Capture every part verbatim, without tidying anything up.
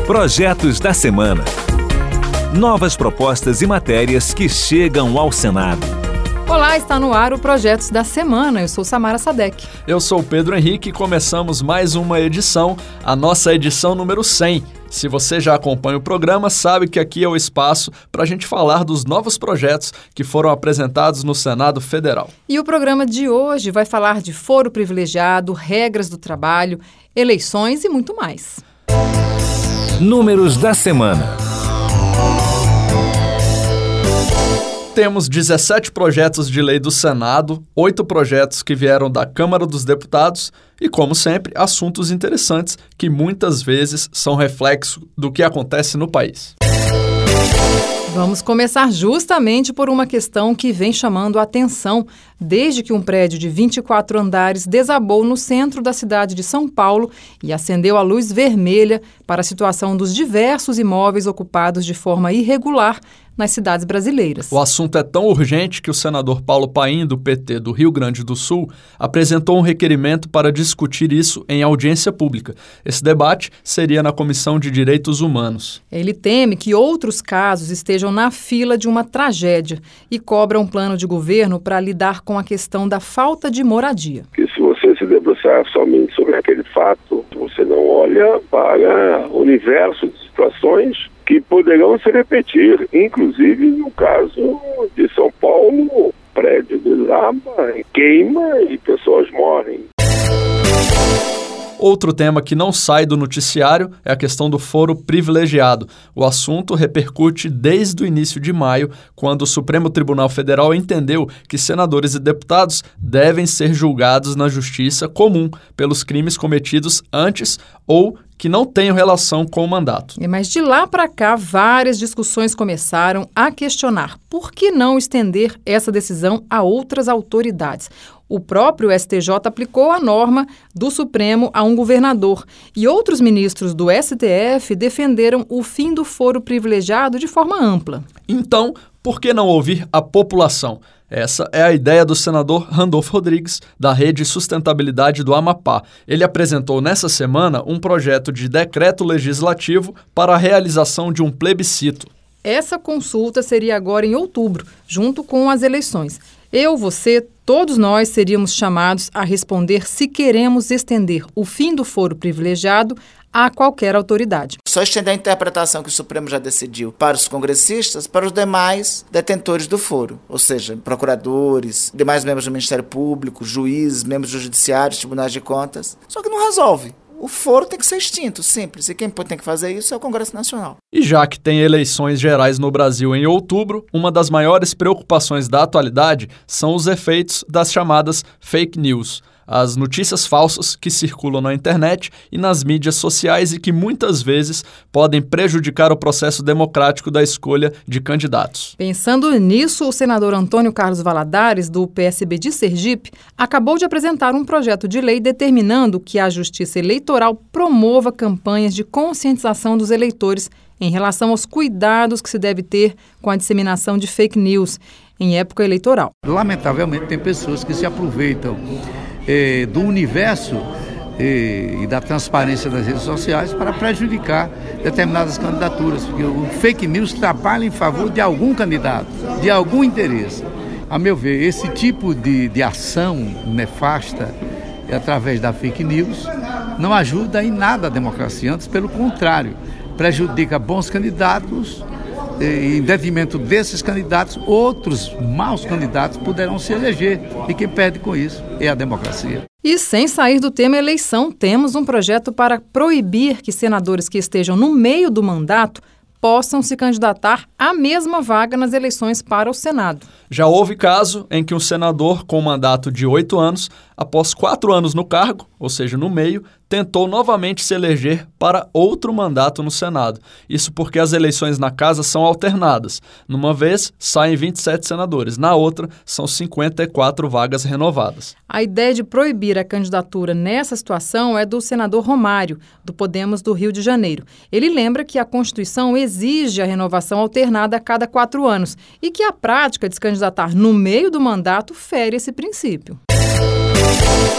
Projetos da Semana. Novas propostas e matérias que chegam ao Senado. Olá, está no ar o Projetos da Semana. Eu sou Samara Sadek. Eu sou o Pedro Henrique e começamos mais uma edição, a nossa edição número cem. Se você já acompanha o programa, sabe que aqui é o espaço para a gente falar dos novos projetos que foram apresentados no Senado Federal. E o programa de hoje vai falar de foro privilegiado, regras do trabalho, eleições e muito mais. Números da semana. Temos dezessete projetos de lei do Senado, oito projetos que vieram da Câmara dos Deputados e, como sempre, assuntos interessantes que muitas vezes são reflexo do que acontece no país. Vamos começar justamente por uma questão que vem chamando a atenção desde que um prédio de vinte e quatro andares desabou no centro da cidade de São Paulo e acendeu a luz vermelha para a situação dos diversos imóveis ocupados de forma irregular nas cidades brasileiras. O assunto é tão urgente que o senador Paulo Paim, do P T do Rio Grande do Sul, apresentou um requerimento para discutir isso em audiência pública. Esse debate seria na Comissão de Direitos Humanos. Ele teme que outros casos estejam na fila de uma tragédia e cobra um plano de governo para lidar com a questão da falta de moradia. Que se você se debruçar somente sobre aquele fato, você não olha para o universo de situações que poderão se repetir, inclusive no caso de São Paulo, prédio desaba, queima e pessoas morrem. Outro tema que não sai do noticiário é a questão do foro privilegiado. O assunto repercute desde o início de maio, quando o Supremo Tribunal Federal entendeu que senadores e deputados devem ser julgados na justiça comum pelos crimes cometidos antes ou que não tenham relação com o mandato. Mas de lá para cá, várias discussões começaram a questionar por que não estender essa decisão a outras autoridades. O próprio S T J aplicou a norma do Supremo a um governador e outros ministros do S T F defenderam o fim do foro privilegiado de forma ampla. Então, por que não ouvir a população? Essa é a ideia do senador Randolfo Rodrigues, da Rede Sustentabilidade do Amapá. Ele apresentou nessa semana um projeto de decreto legislativo para a realização de um plebiscito. Essa consulta seria agora em outubro, junto com as eleições. Eu, você, todos nós seríamos chamados a responder se queremos estender o fim do foro privilegiado a qualquer autoridade. Só estender a interpretação que o Supremo já decidiu para os congressistas, para os demais detentores do foro, ou seja, procuradores, demais membros do Ministério Público, juízes, membros do Judiciário, tribunais de contas. Só que não resolve. O foro tem que ser extinto, simples. E quem tem que fazer isso é o Congresso Nacional. E já que tem eleições gerais no Brasil em outubro, uma das maiores preocupações da atualidade são os efeitos das chamadas fake news. As notícias falsas que circulam na internet e nas mídias sociais e que muitas vezes podem prejudicar o processo democrático da escolha de candidatos. Pensando nisso, o senador Antônio Carlos Valadares, do P S B de Sergipe, acabou de apresentar um projeto de lei determinando que a Justiça Eleitoral promova campanhas de conscientização dos eleitores em relação aos cuidados que se deve ter com a disseminação de fake news em época eleitoral. Lamentavelmente, tem pessoas que se aproveitam Eh, do universo eh, e da transparência das redes sociais para prejudicar determinadas candidaturas, porque o fake news trabalha em favor de algum candidato, de algum interesse. A meu ver, esse tipo de, de ação nefasta através da fake news não ajuda em nada a democracia, antes pelo contrário, prejudica bons candidatos. Em detrimento desses candidatos, outros maus candidatos poderão se eleger. E quem perde com isso é a democracia. E sem sair do tema eleição, temos um projeto para proibir que senadores que estejam no meio do mandato possam se candidatar à mesma vaga nas eleições para o Senado. Já houve caso em que um senador com mandato de oito anos, após quatro anos no cargo, ou seja, no meio, tentou novamente se eleger para outro mandato no Senado. Isso porque as eleições na casa são alternadas. Numa vez, saem vinte e sete senadores, na outra, são cinquenta e quatro vagas renovadas. A ideia de proibir a candidatura nessa situação é do senador Romário, do Podemos do Rio de Janeiro. Ele lembra que a Constituição exige a renovação alternada a cada quatro anos e que a prática de se candidatar no meio do mandato fere esse princípio.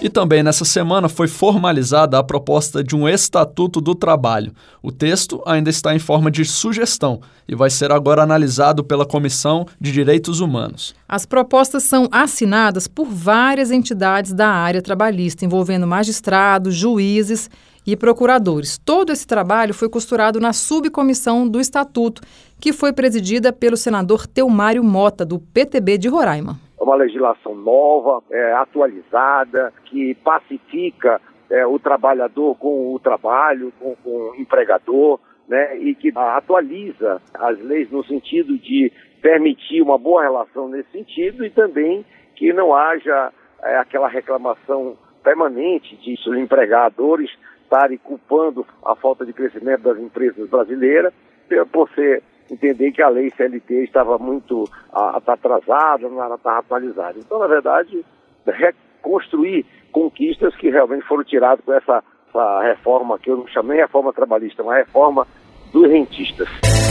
E também nessa semana foi formalizada a proposta de um Estatuto do Trabalho. O texto ainda está em forma de sugestão e vai ser agora analisado pela Comissão de Direitos Humanos. As propostas são assinadas por várias entidades da área trabalhista, envolvendo magistrados, juízes e procuradores. Todo esse trabalho foi costurado na subcomissão do Estatuto, que foi presidida pelo senador Telmário Mota, do P T B de Roraima. É uma legislação nova, é, atualizada, que pacifica é, o trabalhador com o trabalho, com, com o empregador, né, e que atualiza as leis no sentido de permitir uma boa relação nesse sentido e também que não haja é, aquela reclamação permanente de os empregadores estarem culpando a falta de crescimento das empresas brasileiras por ser, entender que a lei C L T estava muito a, atrasada, não estava atualizada. Então, na verdade, reconstruir conquistas que realmente foram tiradas com essa, essa reforma, que eu não chamei reforma trabalhista, uma reforma dos rentistas.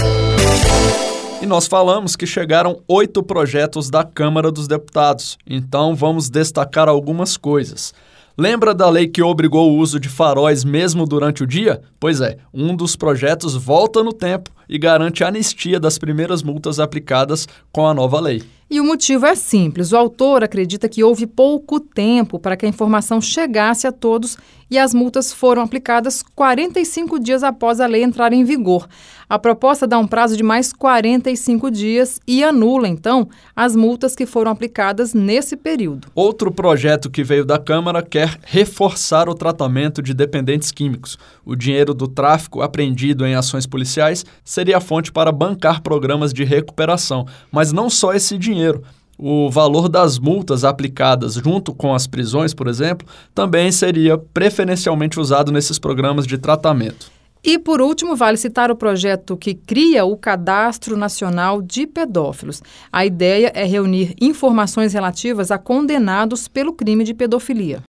E nós falamos que chegaram oito projetos da Câmara dos Deputados, então vamos destacar algumas coisas. Lembra da lei que obrigou o uso de faróis mesmo durante o dia? Pois é, um dos projetos volta no tempo e garante a anistia das primeiras multas aplicadas com a nova lei. E o motivo é simples. O autor acredita que houve pouco tempo para que a informação chegasse a todos e as multas foram aplicadas quarenta e cinco dias após a lei entrar em vigor. A proposta dá um prazo de mais quarenta e cinco dias e anula, então, as multas que foram aplicadas nesse período. Outro projeto que veio da Câmara quer reforçar o tratamento de dependentes químicos. O dinheiro do tráfico apreendido em ações policiais seria a fonte para bancar programas de recuperação, mas não só esse dinheiro. O valor das multas aplicadas junto com as prisões, por exemplo, também seria preferencialmente usado nesses programas de tratamento. E, por último, vale citar o projeto que cria o Cadastro Nacional de Pedófilos. A ideia é reunir informações relativas a condenados pelo crime de pedofilia.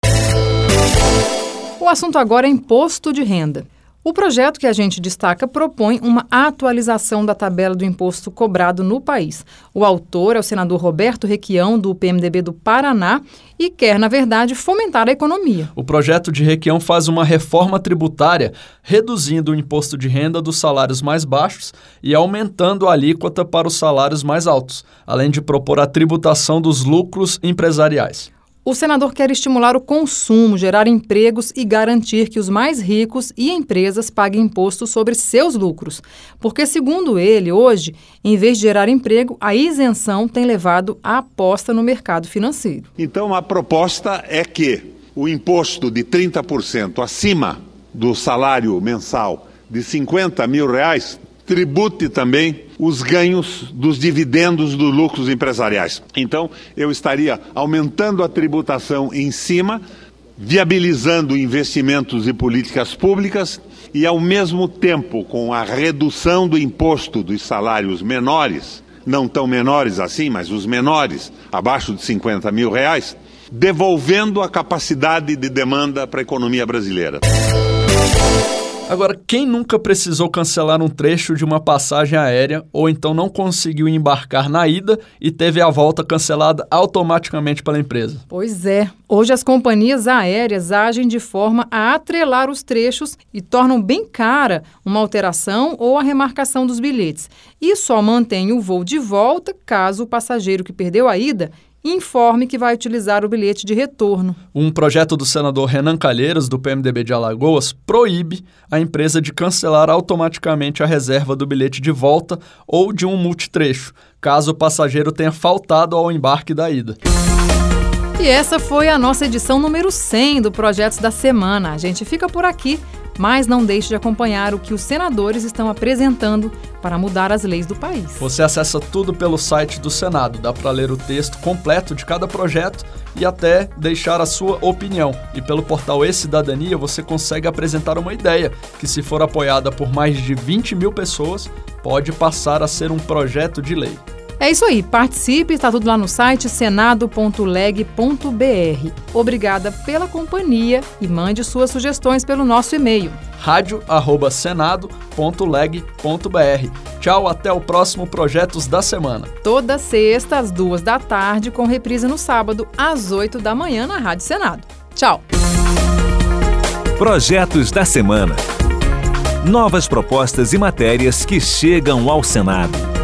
O assunto agora é imposto de renda. O projeto que a gente destaca propõe uma atualização da tabela do imposto cobrado no país. O autor é o senador Roberto Requião, do P M D B do Paraná, e quer, na verdade, fomentar a economia. O projeto de Requião faz uma reforma tributária, reduzindo o imposto de renda dos salários mais baixos e aumentando a alíquota para os salários mais altos, além de propor a tributação dos lucros empresariais. O senador quer estimular o consumo, gerar empregos e garantir que os mais ricos e empresas paguem imposto sobre seus lucros. Porque, segundo ele, hoje, em vez de gerar emprego, a isenção tem levado à aposta no mercado financeiro. Então, a proposta é que o imposto de trinta por cento acima do salário mensal de cinquenta mil reais tribute também os ganhos dos dividendos dos lucros empresariais. Então, eu estaria aumentando a tributação em cima, viabilizando investimentos e políticas públicas e, ao mesmo tempo, com a redução do imposto dos salários menores, não tão menores assim, mas os menores, abaixo de cinquenta mil reais, devolvendo a capacidade de demanda para a economia brasileira. Agora, quem nunca precisou cancelar um trecho de uma passagem aérea ou então não conseguiu embarcar na ida e teve a volta cancelada automaticamente pela empresa? Pois é. Hoje as companhias aéreas agem de forma a atrelar os trechos e tornam bem cara uma alteração ou a remarcação dos bilhetes. E só mantém o voo de volta caso o passageiro que perdeu a ida informe que vai utilizar o bilhete de retorno. Um projeto do senador Renan Calheiros, do P M D B de Alagoas, proíbe a empresa de cancelar automaticamente a reserva do bilhete de volta ou de um multitrecho, caso o passageiro tenha faltado ao embarque da ida. E essa foi a nossa edição número cem do Projetos da Semana. A gente fica por aqui, mas não deixe de acompanhar o que os senadores estão apresentando para mudar as leis do país. Você acessa tudo pelo site do Senado. Dá para ler o texto completo de cada projeto e até deixar a sua opinião. E pelo portal E-Cidadania você consegue apresentar uma ideia que, se for apoiada por mais de vinte mil pessoas, pode passar a ser um projeto de lei. É isso aí, participe, está tudo lá no site senado ponto leg ponto br. Obrigada pela companhia e mande suas sugestões pelo nosso e-mail. rádio arroba senado ponto leg ponto br. Tchau, até o próximo Projetos da Semana. Toda sexta, às duas da tarde, com reprise no sábado, às oito da manhã, na Rádio Senado. Tchau! Projetos da Semana. Novas propostas e matérias que chegam ao Senado.